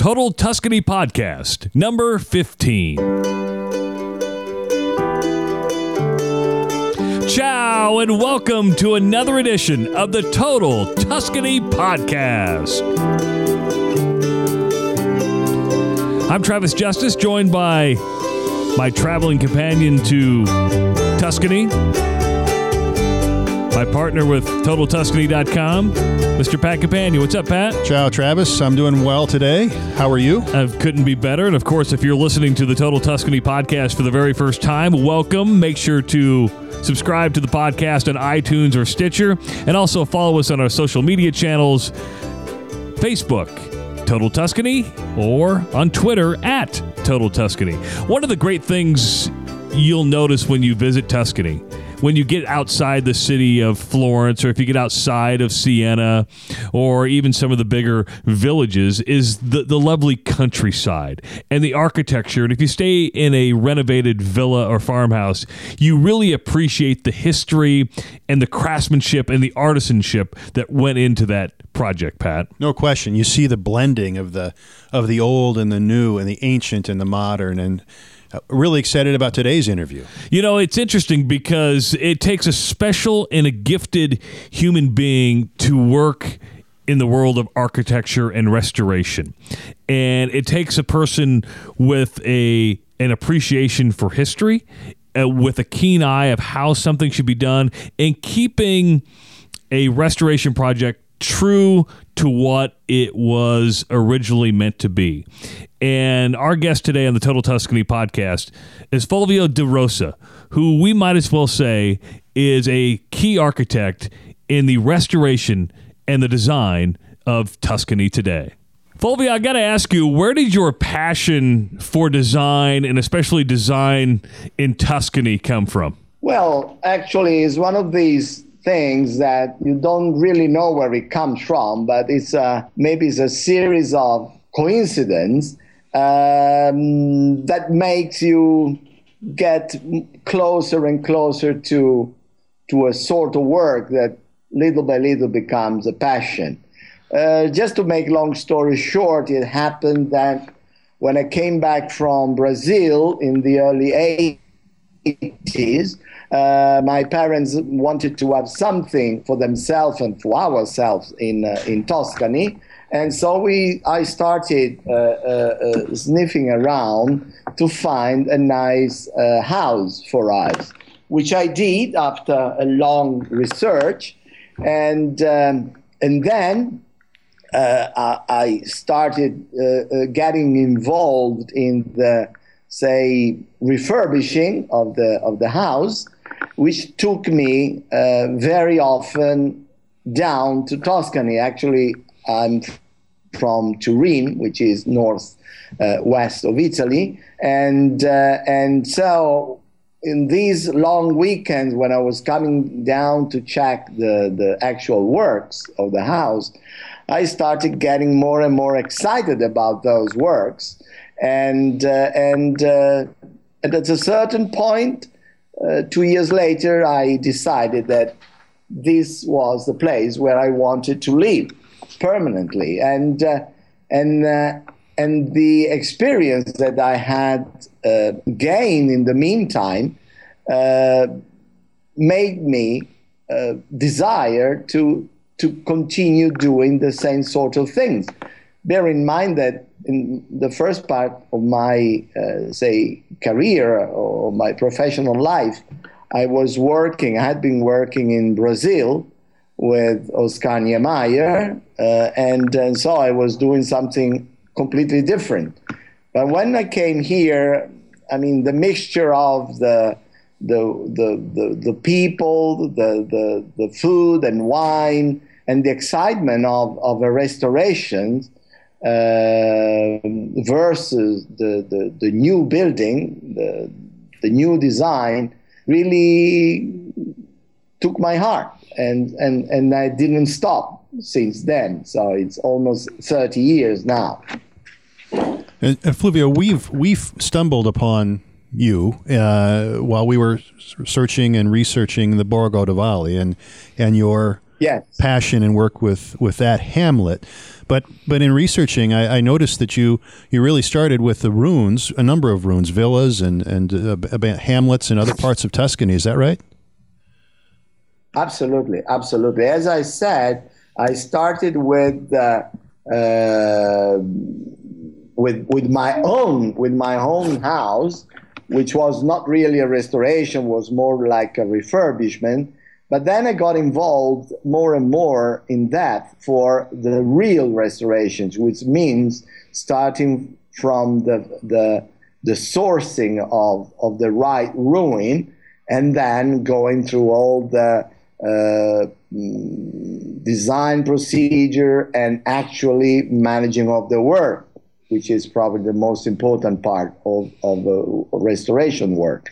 Total Tuscany Podcast, number 15. Ciao, and welcome to another edition of the Total Tuscany Podcast. I'm Travis Justice, joined by my traveling companion to Tuscany, my partner with TotalTuscany.com, Mr. Pat Companion. What's up, Pat? Ciao, Travis. I'm doing well today. How are you? I couldn't be better. And, of course, if you're listening to the Total Tuscany Podcast for the very first time, welcome. Make sure to subscribe to the podcast on iTunes or Stitcher, and also follow us on our social media channels, Facebook, Total Tuscany, or on Twitter at Total Tuscany. One of the great things you'll notice when you visit Tuscany, when you get outside the city of Florence, or if you get outside of Siena, or even some of the bigger villages, is the lovely countryside and the architecture. And if you stay in a renovated villa or farmhouse, you really appreciate the history and the craftsmanship and the artisanship that went into that project, Pat. No question. You see the blending of the old and the new, and the ancient and the modern, and really excited about today's interview. You know, it's interesting because it takes a special and a gifted human being to work in the world of architecture and restoration. And it takes a person with an appreciation for history, with a keen eye of how something should be done, and keeping a restoration project true to what it was originally meant to be. And our guest today on the Total Tuscany Podcast is Fulvio De Rosa, who we might as well say is a key architect in the restoration and the design of Tuscany today. Fulvio, I got to ask you, where did your passion for design, and especially design in Tuscany, come from? Well, actually, it's one of these things that you don't really know where it comes from, but maybe it's a series of coincidences that makes you get closer and closer to a sort of work that little by little becomes a passion. Just to make long story short, it happened that when I came back from Brazil in the early 80s, my parents wanted to have something for themselves and for ourselves in Tuscany. And so I started sniffing around to find a nice house for us, which I did after a long research. And then I started getting involved in the, say, refurbishing of the house, which took me very often down to Tuscany. Actually, I'm from Turin, which is west of Italy, and so in these long weekends when I was coming down to check the actual works of the house, I started getting more and more excited about those works, and at a certain point, 2 years later, I decided that this was the place where I wanted to live permanently, and the experience that I had gained in the meantime made me desire to continue doing the same sort of things. Bear in mind that in the first part of my, say, career or my professional life, I had been working in Brazil with Oscar Niemeyer, and so I was doing something completely different. But when I came here, I mean, the mixture of the people, the food and wine, and the excitement of a restoration versus the new building, the new design, really took my heart, and I didn't stop since then. So it's almost 30 years now. And Fulvio, we've stumbled upon you while we were searching and researching the Borgo di Valle and your passion and work with that Hamlet. But in researching, I noticed that you really started with the ruins, a number of ruins, villas and hamlets in other parts of Tuscany. Is that right? Absolutely, absolutely. As I said, I started with my own house, which was not really a restoration, was more like a refurbishment. But then I got involved more and more in that for the real restorations, which means starting from the sourcing of the right ruin, and then going through all the design procedure and actually managing of the work, which is probably the most important part of restoration work.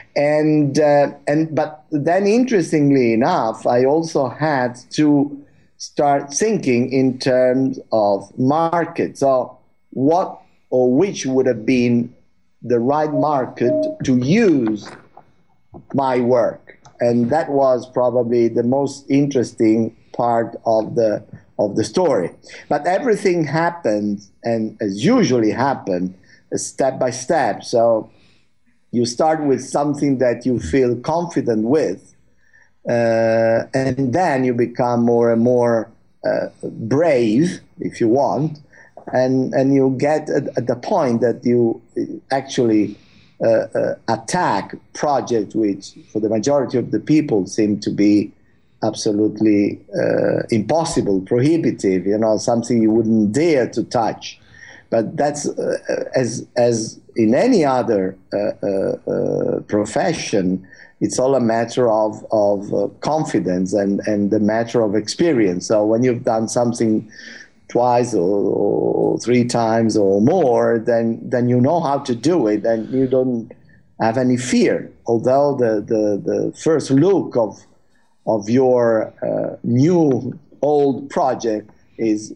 But then, interestingly enough, I also had to start thinking in terms of market. So what or which would have been the right market to use my work? And that was probably the most interesting part of the story. But everything happened, and as usually happened, step by step. So you start with something that you feel confident with, and then you become more and more brave, if you want, and you get at the point that you actually attack projects which, for the majority of the people, seem to be absolutely impossible, prohibitive, something you wouldn't dare to touch. But that's as in any other profession, it's all a matter of confidence and the matter of experience. So when you've done something twice or three times or more, then you know how to do it, and you don't have any fear. Although the first look of your new old project is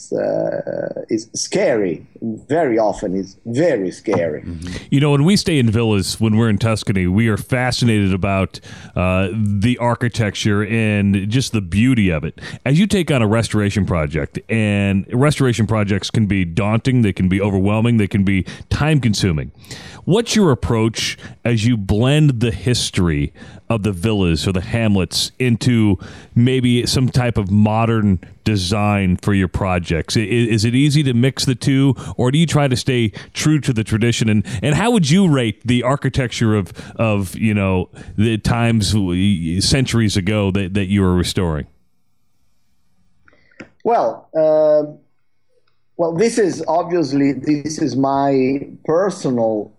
scary. Very often it's very scary. Mm-hmm. When we stay in villas, when we're in Tuscany, we are fascinated about the architecture and just the beauty of it. As you take on a restoration project, and restoration projects can be daunting, they can be overwhelming, they can be time-consuming. What's your approach as you blend the history of the villas or the hamlets into maybe some type of modern design for your projects? Is it easy to mix the two, or do you try to stay true to the tradition? And how would you rate the architecture of the times centuries ago that you were restoring? Well, this is my personal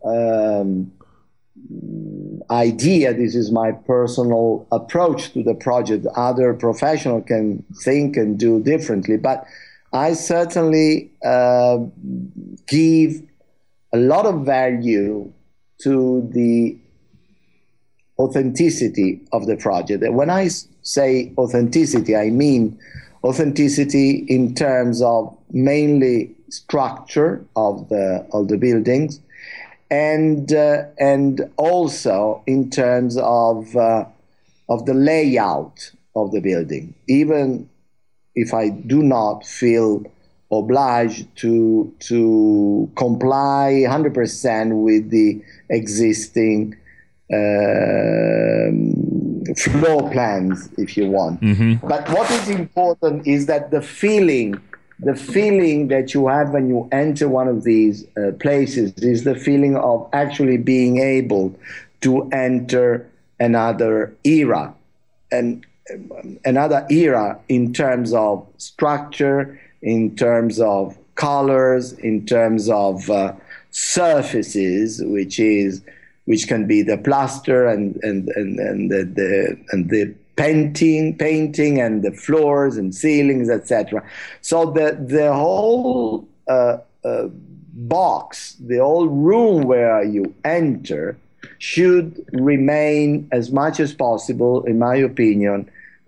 idea. This is my personal approach to the project. Other professionals can think and do differently, but I certainly give a lot of value to the authenticity of the project. And when I say authenticity, I mean authenticity in terms of mainly structure of the buildings, and also in terms of the layout of the building. Even if I do not feel obliged to comply 100% with the existing floor plans, if you want. Mm-hmm. But what is important is that the feeling that you have when you enter one of these places is the feeling of actually being able to enter another era, and another era in terms of structure, in terms of colors, in terms of surfaces, which can be the plaster and the painting and the floors and ceilings, etc. So the whole box, the whole room where you enter, should remain as much as possible, in my opinion,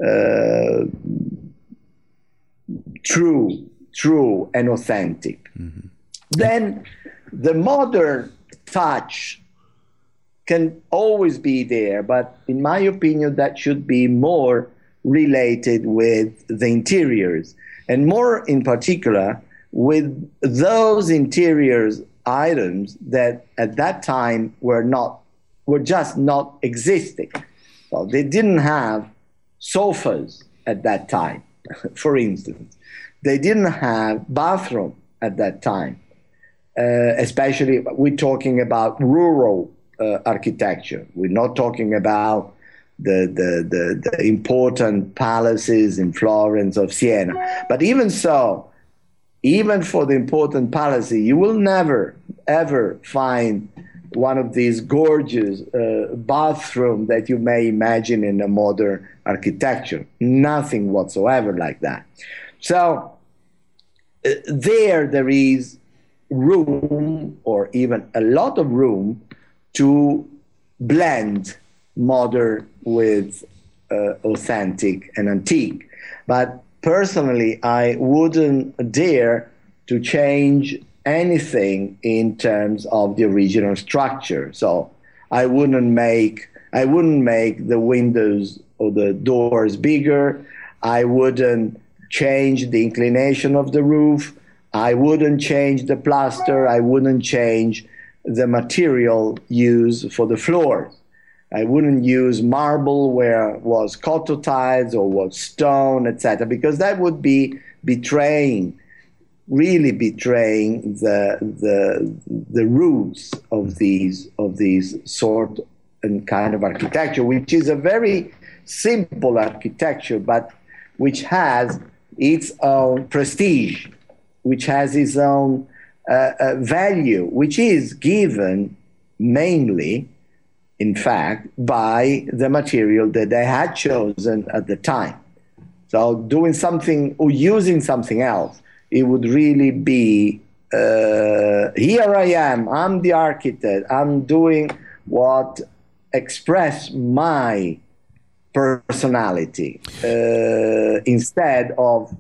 true and authentic. Mm-hmm. Then the modern touch can always be there, but in my opinion, that should be more related with the interiors, and more in particular with those interiors items that at that time were just not existing. So they didn't have sofas at that time, for instance. They didn't have bathroom at that time. Especially, we're talking about rural architecture. We're not talking about the important palaces in Florence or Siena. But even so, even for the important palaces, you will never, ever find one of these gorgeous bathrooms that you may imagine in a modern architecture. Nothing whatsoever like that. So there is room, or even a lot of room, to blend modern with authentic and antique. But personally, I wouldn't dare to change anything in terms of the original structure. So I wouldn't make the windows or the doors bigger. I wouldn't change the inclination of the roof. I wouldn't change the plaster. I wouldn't change the material used for the floors. I wouldn't use marble where it was cototides or was stone, etc., because that would be really betraying the roots of these sort and kind of architecture, which is a very simple architecture, but which has its own prestige, which has its own value, which is given mainly, in fact, by the material that they had chosen at the time. So doing something or using something else, it would really be, here I am, I'm the architect, I'm doing what express my personality, instead of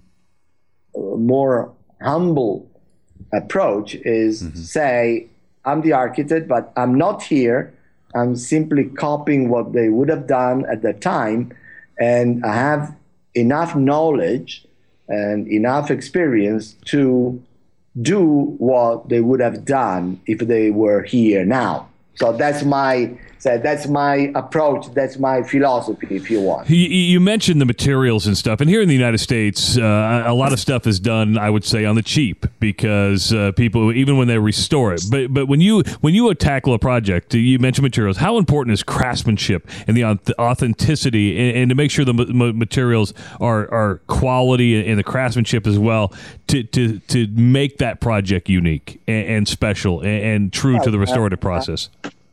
a more humble approach is say, I'm the architect, but I'm not here. I'm simply copying what they would have done at the time, and I have enough knowledge and enough experience to do what they would have done if they were here now. So that's my approach. That's my philosophy, if you want. You mentioned the materials and stuff, and here in the United States, a lot of stuff is done, I would say, on the cheap, because people, even when they restore it. But when you tackle a project, you mentioned materials. How important is craftsmanship and the authenticity, and to make sure the materials are quality and the craftsmanship as well, to make that project unique and special and true to the restorative process?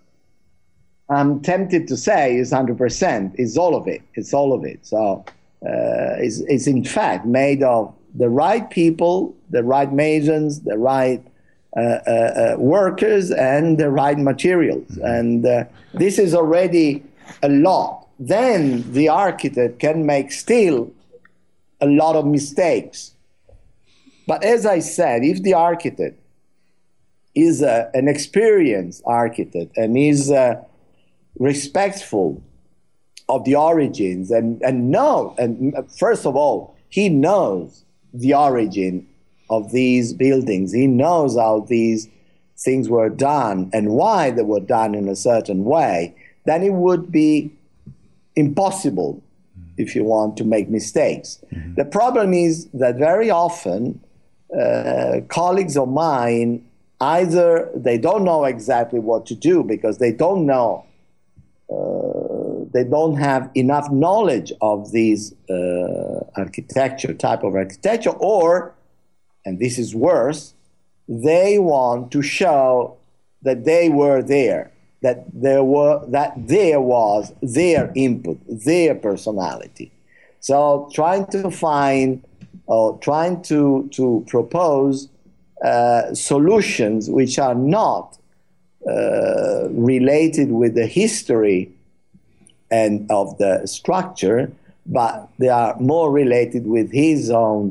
I'm tempted to say is 100%. It's all of it. It's all of it. So it's in fact made of the right people, the right masons, the right workers, and the right materials. And this is already a lot. Then the architect can make still a lot of mistakes. But as I said, if the architect is an experienced architect and is respectful of the origins and first of all, he knows the origin of these buildings. He knows how these things were done and why they were done in a certain way. Then it would be impossible, if you want, to make mistakes. Mm-hmm. The problem is that very often colleagues of mine, either they don't know exactly what to do because they don't know, they don't have enough knowledge of these type of architecture, or, and this is worse, they want to show that they were there, that there was their input, their personality. So trying to find, or trying to propose solutions which are not related with the history and of the structure, but they are more related with his own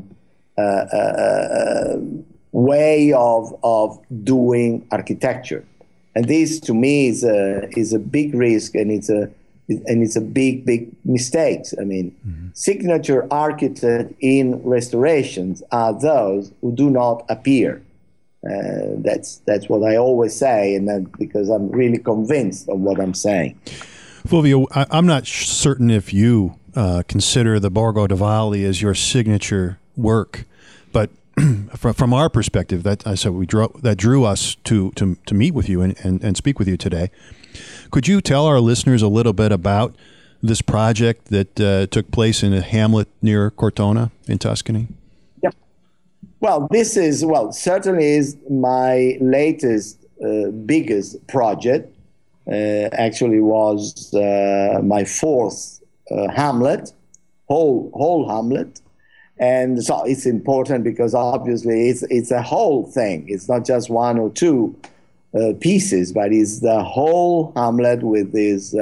way of doing architecture. And this, to me, is a big risk, and it's and it's a big mistake. I mean, signature architects in restorations are those who do not appear. That's what I always say, and that because I'm really convinced of what I'm saying. Fulvio, I'm not certain if you consider the Borgo di Valle as your signature work, but from our perspective, that drew us to meet with you and speak with you today. Could you tell our listeners a little bit about this project that took place in a hamlet near Cortona in Tuscany? Yeah. Well, this is certainly is my latest biggest project. Actually, was my fourth hamlet, whole hamlet. And so it's important because obviously it's a whole thing. It's not just one or two pieces, but it's the whole hamlet with its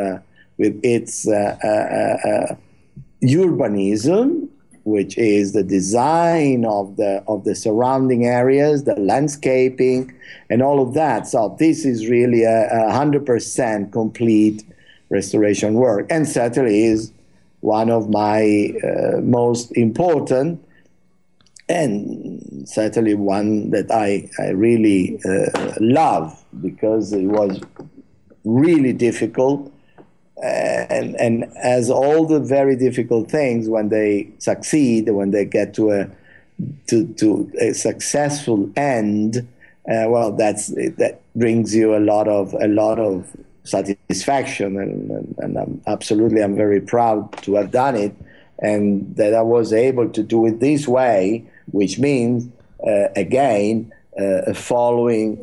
urbanism, which is the design of the surrounding areas, the landscaping, and all of that. So this is really a 100% complete restoration work, and certainly is one of my most important, and certainly one that I really love, because it was really difficult, and as all the very difficult things, when they succeed, when they get to a successful end, that brings you a lot of satisfaction, and I'm very proud to have done it, and that I was able to do it this way, which means again following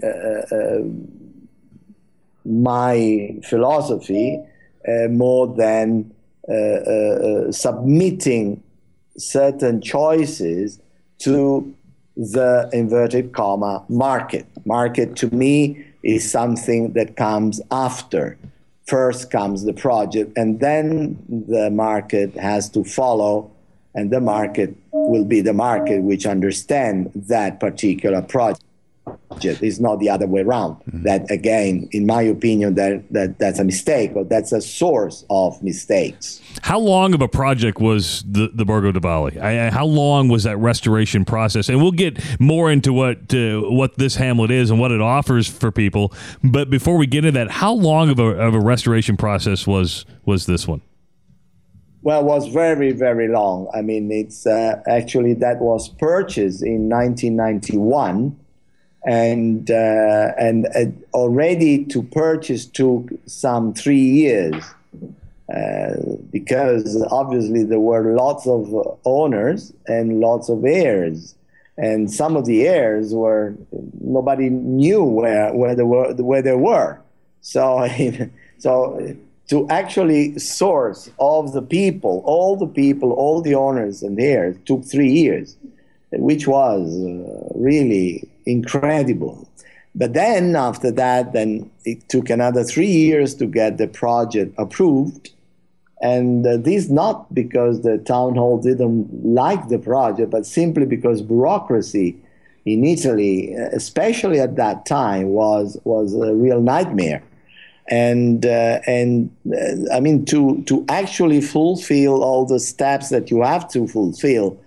my philosophy more than submitting certain choices to the inverted comma market. Market to me is something that comes after. First comes the project, and then the market has to follow, and the market will be the market which understands that particular project. It's not the other way around. Mm-hmm. That, again, in my opinion, that's a mistake, or that's a source of mistakes. How long of a project was the Borgo di Valle? How long was that restoration process? And we'll get more into what this hamlet is and what it offers for people. But before we get into that, how long of a restoration process was this one? Well, it was very, very long. I mean, it's actually that was purchased in 1991. And already to purchase took some 3 years because obviously there were lots of owners and lots of heirs, and some of the heirs were nobody knew where they were. So to actually source all the owners and heirs took 3 years, which was really incredible. But then after that, then it took another 3 years to get the project approved. And this not because the town hall didn't like the project, but simply because bureaucracy in Italy, especially at that time, was a real nightmare. And I mean, to actually fulfill all the steps that you have to fulfill,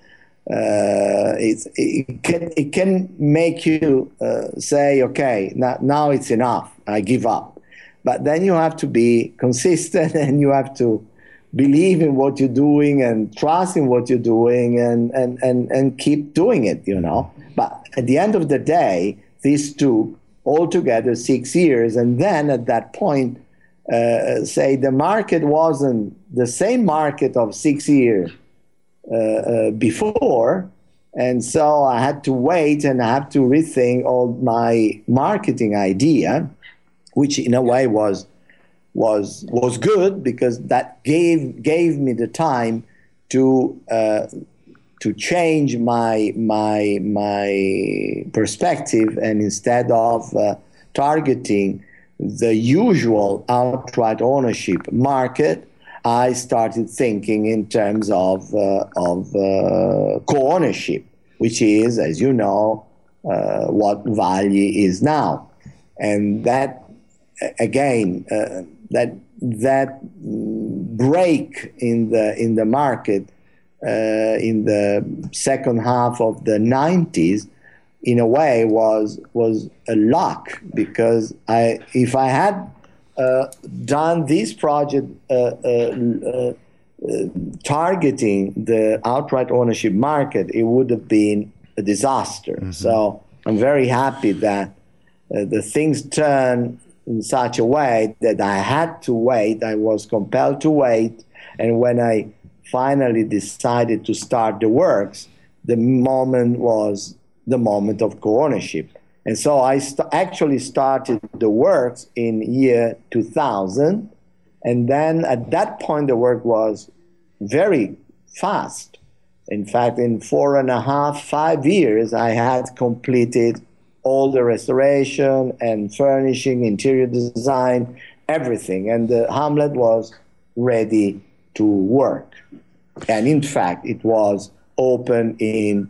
it can make you say, okay, now it's enough, I give up. But then you have to be consistent, and you have to believe in what you're doing and trust in what you're doing, and keep doing it, you know. But at the end of the day, this took altogether 6 years. And then at that point, say the market wasn't the same market of 6 years before, and so I had to wait, and I have to rethink all my marketing idea, which in a way was good, because that gave me the time to change my perspective, and instead of targeting the usual outright ownership market, I started thinking in terms of co-ownership, which is, as you know, what Vagli is now. And that, again, that break in the market in the second half of the 90s, in a way, was a luck, because if I had done this project targeting the outright ownership market, it would have been a disaster. Mm-hmm. So I'm very happy that the things turned in such a way that I had to wait. I was compelled to wait. And when I finally decided to start the works, the moment was the moment of co-ownership. And so I actually started the works in year 2000. And then at that point, the work was very fast. In fact, in 4.5, 5 years, I had completed all the restoration and furnishing, interior design, everything. And the Hamlet was ready to work. And in fact, it was open in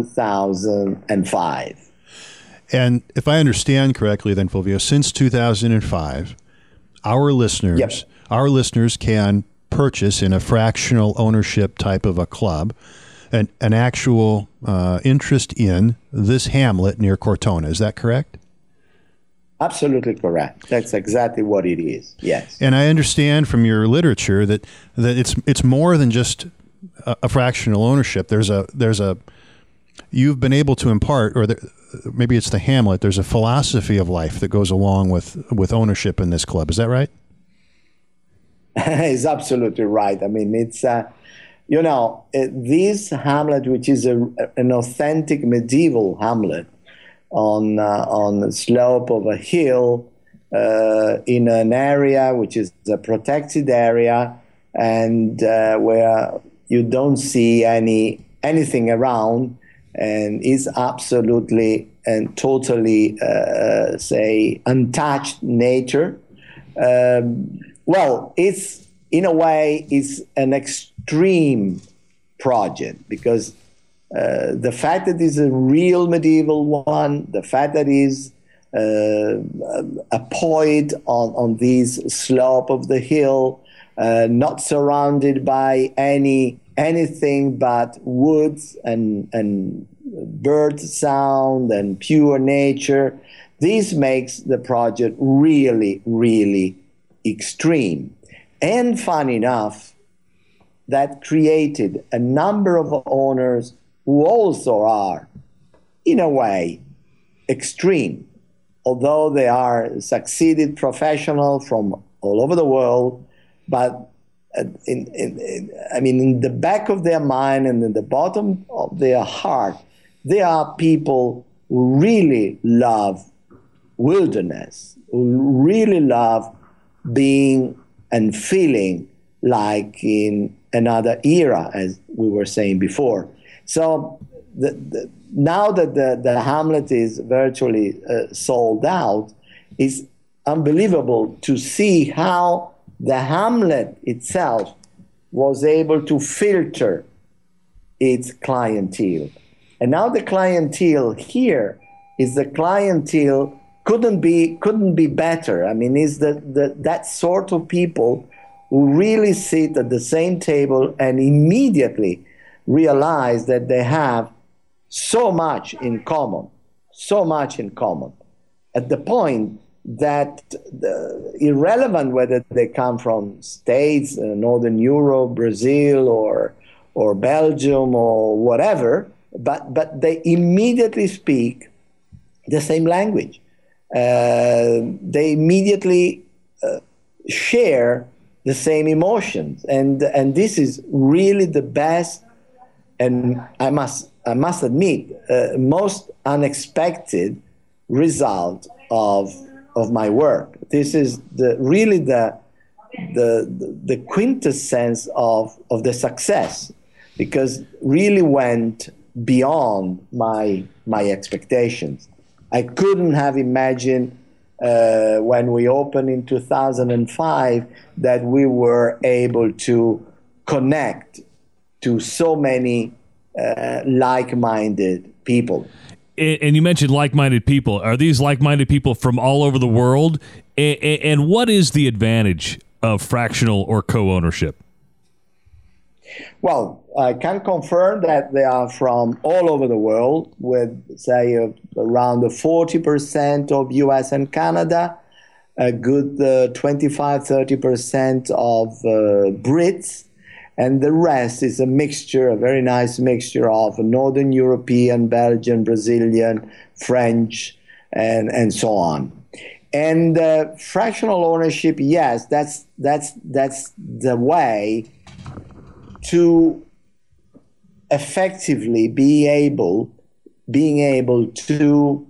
2005. And if I understand correctly then, Fulvio, since 2005, our listeners can purchase in a fractional ownership type of a club an actual interest in this hamlet near Cortona. Is that correct? Absolutely correct. That's exactly what it is. Yes. And I understand from your literature that it's more than just a fractional ownership. There's a you've been able to impart, or maybe it's the hamlet. There's a philosophy of life that goes along with ownership in this club. Is that right? It's absolutely right. I mean, it's this hamlet, which is an authentic medieval hamlet on the slope of a hill in an area which is a protected area, and where you don't see anything around, and is absolutely and totally untouched nature. Well, it's in a way it's an extreme project, because the fact that it's a real medieval one, the fact that it's a point on this slope of the hill, not surrounded by anything but woods and bird sound and pure nature, this makes the project really, really extreme. And fun enough, that created a number of owners who also are, in a way, extreme, although they are succeeded professionals from all over the world. But in the back of their mind and in the bottom of their heart, they are people who really love wilderness, who really love being and feeling like in another era, as we were saying before. So now that the Hamlet is virtually sold out, it's unbelievable to see how the Hamlet itself was able to filter its clientele. And now the clientele here is the clientele couldn't be better. I mean, it's that sort of people who really sit at the same table and immediately realize that they have so much in common, at the point that irrelevant whether they come from states, Northern Europe, Brazil, or Belgium, or whatever, but they immediately speak the same language. They immediately share the same emotions, and this is really the best, and I must admit, most unexpected result of my work. This is really the quintessence of the success, because really went beyond my expectations. I couldn't have imagined when we opened in 2005 that we were able to connect to so many like-minded people. And you mentioned like-minded people. Are these like-minded people from all over the world? And what is the advantage of fractional or co-ownership? Well, I can confirm that they are from all over the world, with, say, around 40% of US and Canada, a good 25-30% of Brits, and the rest is a mixture, a very nice mixture of Northern European, Belgian, Brazilian, French, and so on. And fractional ownership, yes, that's the way to effectively being able to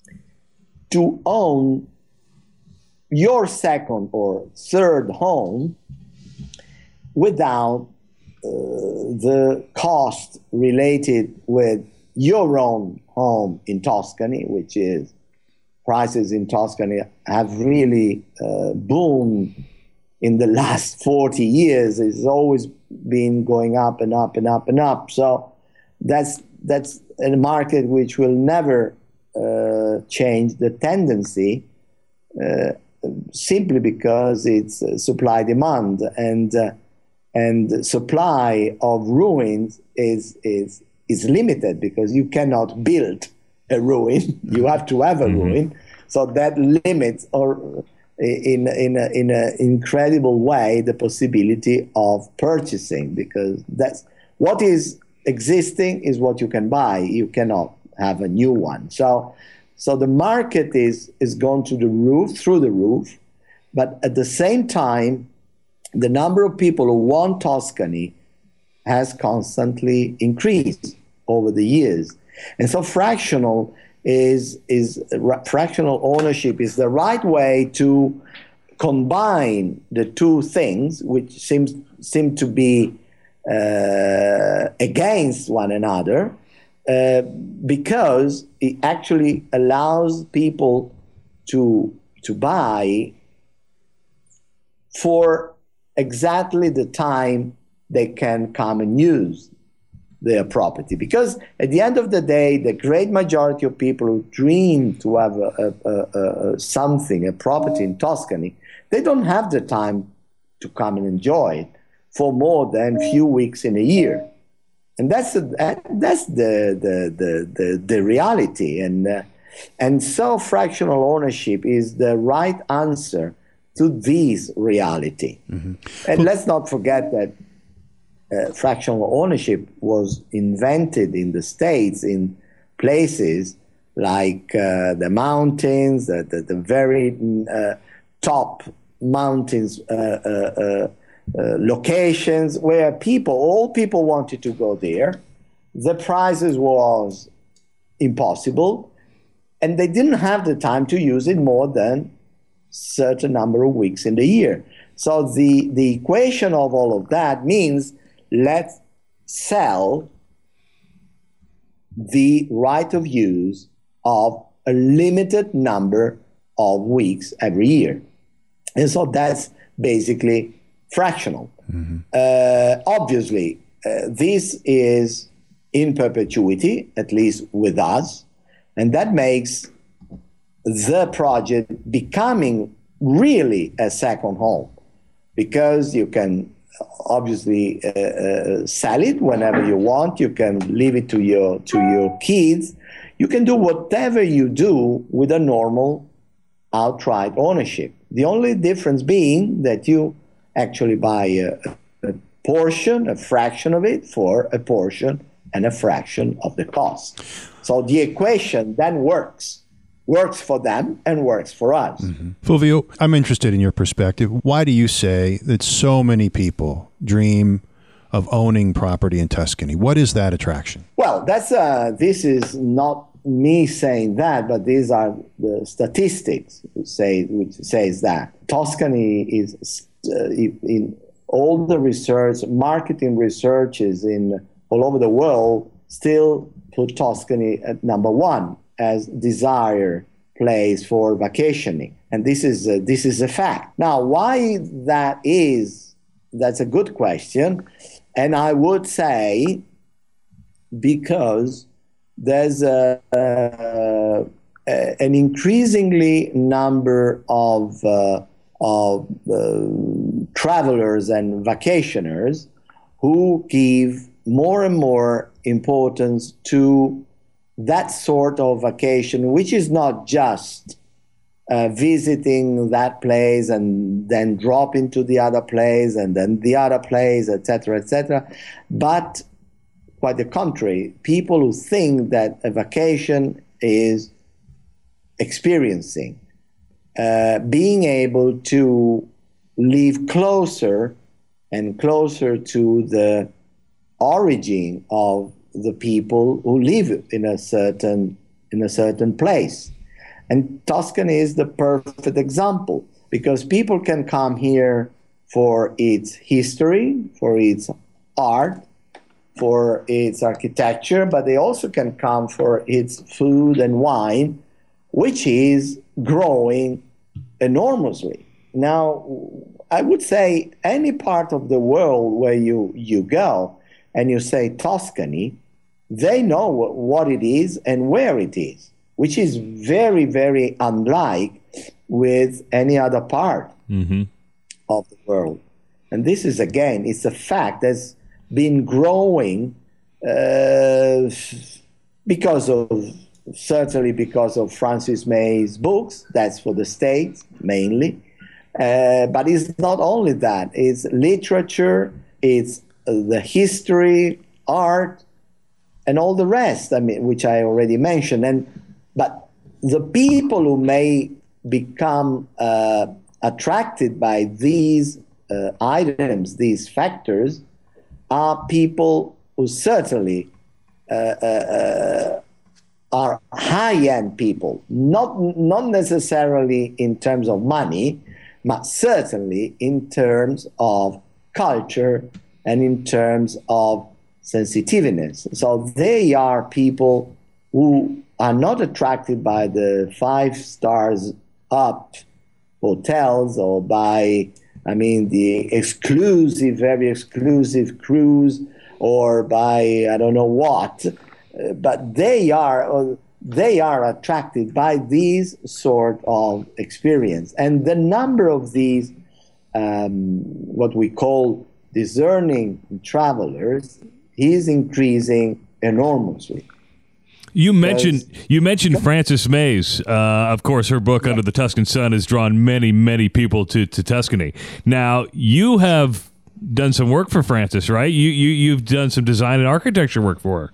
own your second or third home without the cost related with your own home in Tuscany, which is prices in Tuscany have really boomed in the last 40 years. It's always been going up and up and up and up. So that's a market which will never change the tendency, simply because it's supply demand, and supply of ruins is limited, because you cannot build a ruin. You have to have a ruin. So that limits, or in an incredible way, the possibility of purchasing, because that's what is existing is what you can buy. You cannot have a new one. So the market is gone through the roof, but at the same time, the number of people who want Tuscany has constantly increased over the years. And so fractional ownership is the right way to combine the two things, which seem to be against one another, because it actually allows people to buy for exactly the time they can come and use their property. Because at the end of the day, the great majority of people who dream to have a property in Tuscany, they don't have the time to come and enjoy it for more than a few weeks in a year. And that's the reality. And so fractional ownership is the right answer to this reality. Mm-hmm. And let's not forget that fractional ownership was invented in the States in places like the mountains, the very top mountains locations where all people wanted to go there. The prices was impossible, and they didn't have the time to use it more than certain number of weeks in the year. So the equation of all of that means let's sell the right of use of a limited number of weeks every year. And so that's basically fractional. Mm-hmm. Obviously, this is in perpetuity, at least with us, and that makes the project becoming really a second home, because you can obviously sell it whenever you want. You can leave it to your kids. You can do whatever you do with a normal outright ownership. The only difference being that you actually buy a portion, a fraction of it for a portion and a fraction of the cost. So the equation then works for them and works for us. Mm-hmm. Fulvio, I'm interested in your perspective. Why do you say that so many people dream of owning property in Tuscany? What is that attraction? Well, this is not me saying that, but these are the statistics which says that Tuscany is in all the research, marketing researches in all over the world, still put Tuscany at number one as desired place for vacationing, and this is a fact. Now, why that is? That's a good question, and I would say because there's an increasingly number of travelers and vacationers who give more and more importance to that sort of vacation, which is not just visiting that place and then drop into the other place and then the other place, etc., but quite the contrary. People who think that a vacation is experiencing, being able to live closer and closer to the origin of the people who live in a certain place. And Tuscany is the perfect example, because people can come here for its history, for its art, for its architecture, but they also can come for its food and wine, which is growing enormously. Now, I would say any part of the world where you go and you say Tuscany, they know what it is and where it is, which is very, very unlike with any other part of the world. And this is, again, it's a fact that's been growing certainly because of Francis May's books. That's for the States mainly. But it's not only that. It's literature, it's the history, art, and all the rest, I mean, which I already mentioned. But the people who may become attracted by these items, these factors, are people who certainly are high-end people, not necessarily in terms of money, but certainly in terms of culture and in terms of sensitiveness. So they are people who are not attracted by the 5 stars up hotels or by, the exclusive, very exclusive cruise, or by I don't know what, but they are attracted by these sort of experience. And the number of these, what we call discerning travelers, is increasing enormously. You mentioned Frances May's. Of course, her book Under the Tuscan Sun has drawn many, many people to Tuscany. Now, you have done some work for Frances, right? You've done some design and architecture work for her.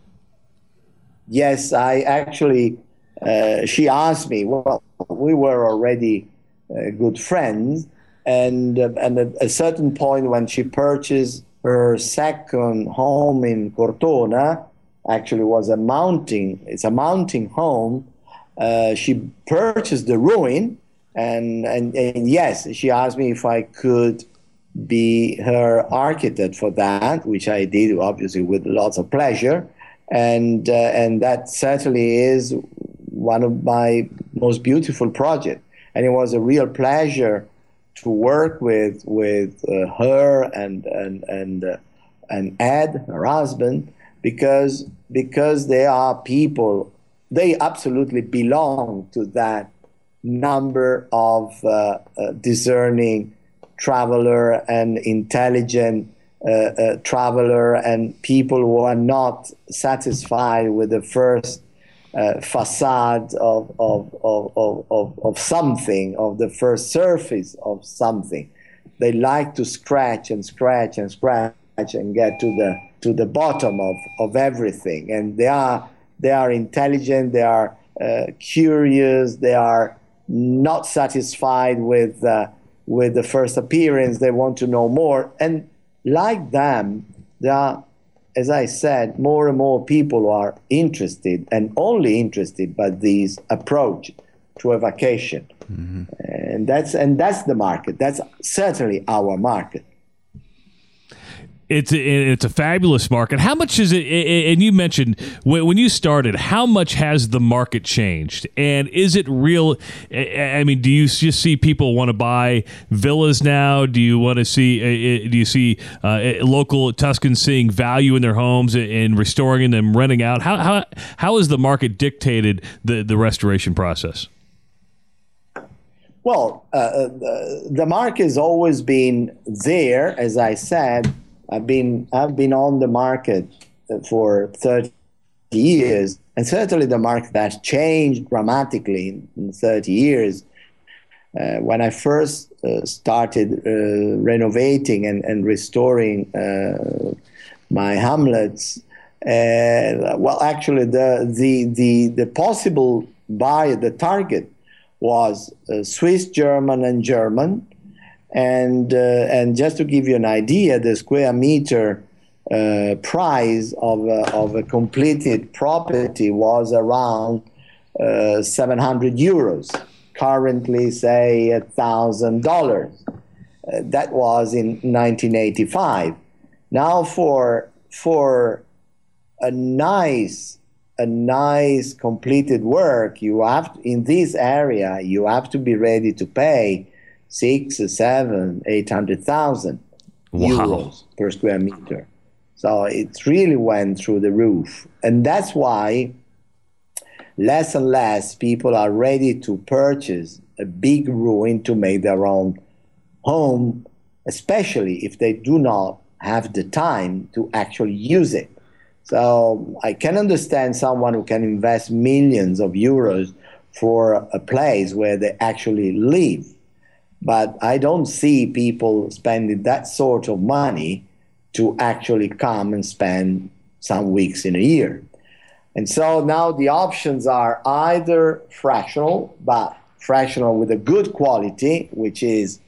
Yes, I actually. She asked me. Well, we were already good friends, and at a certain point when she purchased her second home in Cortona. Actually was it's a mountain home. She purchased the ruin, and yes, she asked me if I could be her architect for that, which I did, obviously, with lots of pleasure. And that certainly is one of my most beautiful projects. And it was a real pleasure to work with her and Ed, her husband, because they are people, they absolutely belong to that number of discerning traveler and intelligent traveler, and people who are not satisfied with the first facade of something, of the first surface of something. They like to scratch and scratch and scratch and get to the bottom of everything. And they are intelligent, they are curious, they are not satisfied with the first appearance. They want to know more. And like them, there are, as I said, more and more people who are interested and only interested by this approach to a vacation. Mm-hmm. And that's the market. That's certainly our market. It's a fabulous market. How much is it? And you mentioned when you started, how much has the market changed? And is it real? I mean, do you just see people want to buy villas now? Do you want to see? Do you see local Tuscans seeing value in their homes and restoring them, renting out? How has the market dictated the restoration process? Well, the market has always been there. As I said, I've been on the market for 30 years, and certainly the market has changed dramatically in 30 years. When I first started renovating and restoring my hamlets, well, actually, the possible buyer, the target, was Swiss, German, and German, and just to give you an idea, the square meter price of a completed property was around 700 euros. Currently, say $1,000. That was in 1985. Now, for a nice completed work, you have in this area you have to be ready to pay 600,000, 700,000, 800,000 euros per square meter. So it really went through the roof, and that's why less and less people are ready to purchase a big ruin to make their own home, especially if they do not have the time to actually use it. So I can understand someone who can invest millions of euros for a place where they actually live. But I don't see people spending that sort of money to actually come and spend some weeks in a year. And so now the options are either fractional, but fractional with a good quality, which is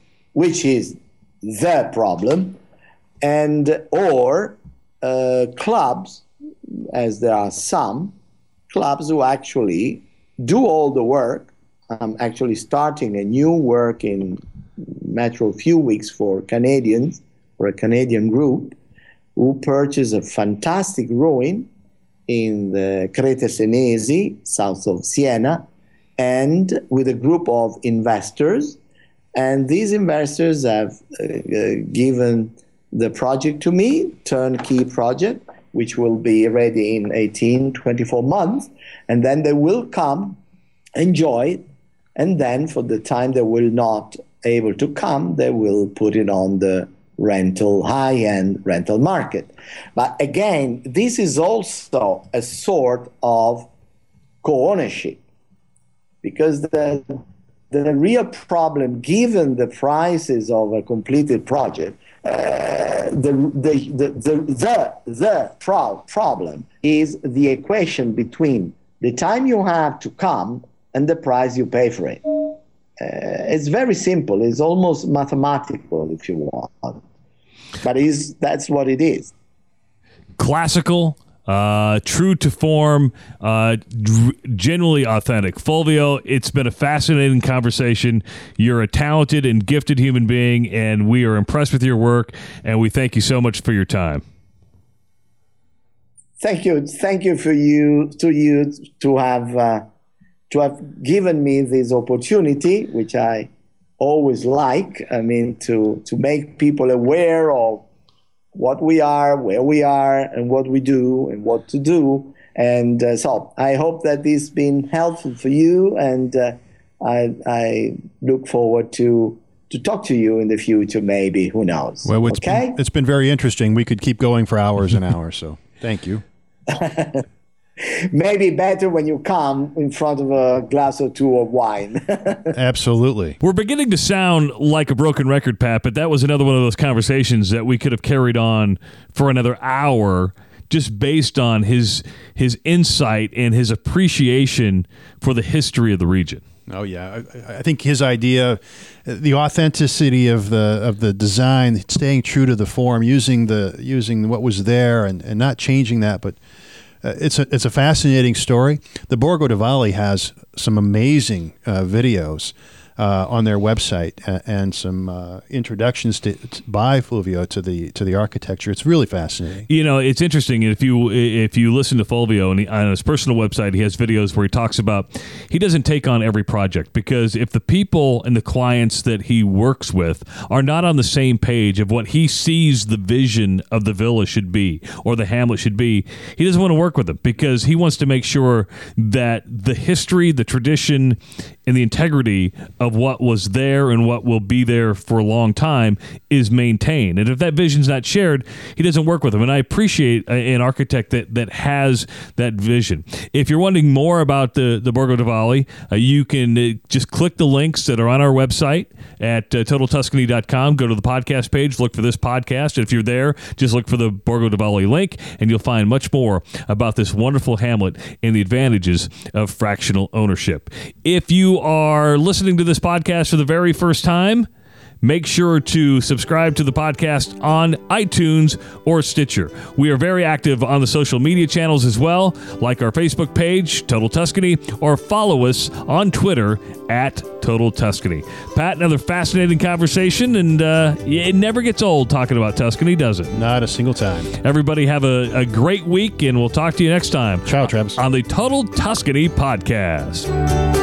the problem, and or clubs, as there are some clubs who actually do all the work. I'm actually starting a new work in a few weeks for Canadians, for a Canadian group, who purchased a fantastic ruin in the Crete Senesi, south of Siena, and with a group of investors. And these investors have given the project to me, turnkey project, which will be ready in 24 months. And then they will come, enjoy it, and then for the time they will not able to come, they will put it on the high-end rental market. But again, this is also a sort of co-ownership, because the real problem, given the prices of a completed project, the problem is the equation between the time you have to come and the price you pay for it. It's very simple. It's almost mathematical, if you want. But that's what it is. Classical, true to form, genuinely authentic. Fulvio, it's been a fascinating conversation. You're a talented and gifted human being, and we are impressed with your work, and we thank you so much for your time. Thank you. Thank you to have given me this opportunity, which I always like. I mean, to make people aware of what we are, where we are, and what we do, and what to do. And so I hope that this has been helpful for you, and I look forward to talk to you in the future, maybe. Who knows? Well, it's been very interesting. We could keep going for hours and hours, so thank you. Maybe better when you come in front of a glass or two of wine. Absolutely. We're beginning to sound like a broken record, Pat, but that was another one of those conversations that we could have carried on for another hour, just based on his insight and his appreciation for the history of the region. Oh yeah, I think his idea, the authenticity of the design, staying true to the form, using what was there and not changing that, but it's a fascinating story. The Borgo di Valle has some amazing videos on their website and some introductions by Fulvio to the architecture. It's really fascinating. You know, it's interesting if you listen to Fulvio, and on his personal website, he has videos where he talks about he doesn't take on every project, because if the people and the clients that he works with are not on the same page of what he sees the vision of the villa should be or the hamlet should be, he doesn't want to work with them, because he wants to make sure that the history, the tradition, and the integrity of what was there and what will be there for a long time is maintained. And if that vision's not shared, he doesn't work with them. And I appreciate an architect that has that vision. If you're wondering more about the Borgo di Valle, you can just click the links that are on our website at TotalTuscany.com. Go to the podcast page, look for this podcast. And if you're there, just look for the Borgo di Valle link, and you'll find much more about this wonderful hamlet and the advantages of fractional ownership. If you are listening to this podcast for the very first time, make sure to subscribe to the podcast on iTunes or Stitcher. We are very active on the social media channels as well, like our Facebook page, Total Tuscany, or follow us on Twitter at Total Tuscany. Pat, another fascinating conversation, and it never gets old talking about Tuscany, does it? Not a single time. Everybody have a great week, and we'll talk to you next time. Ciao, Travis. On the Total Tuscany podcast.